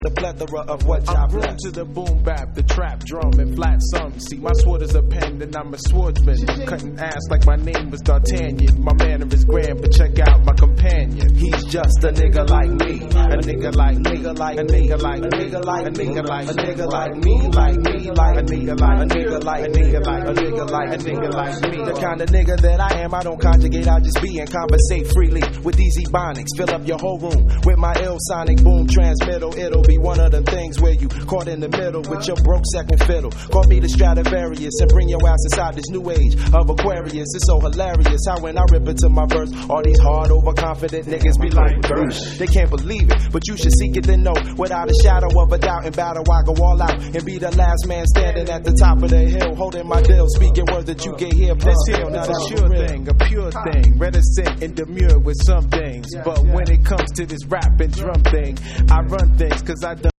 The plethora of what I grown to the boom bap, the trap, drum, and flat sum. See, my sword is a pen, and I'm a swordsman. Cutting ass like my name was D'Artagnan. My manner is grand, but check out my companion. He's just a nigga like me. A nigga like me. Nigga like a me. nigga like A nigga like a nigga like a nigga like me. Like me. Like a nigga like a nigga like a nigga like a nigga like a nigga like me. The kind of nigga that I am, I don't conjugate, I just be and conversate freely with these ebonics. Fill up your whole room with my ill sonic boom transmittal. It'll be one of them things where you caught in the middle with your broke second fiddle. Call me the Stradivarius and bring your ass inside this new age of Aquarius. It's so hilarious how when I rip into my verse, all these hard overconfident niggas be like, they can't believe it, but you should seek it and know without a shadow of a doubt. In battle I go all out and be the last man standing at the top of the hill, holding my deal, speaking words that you can hear. This here is a sure thing, a pure thing, reticent and demure with some things, but when it comes to this rap and drum thing, I run things cause I done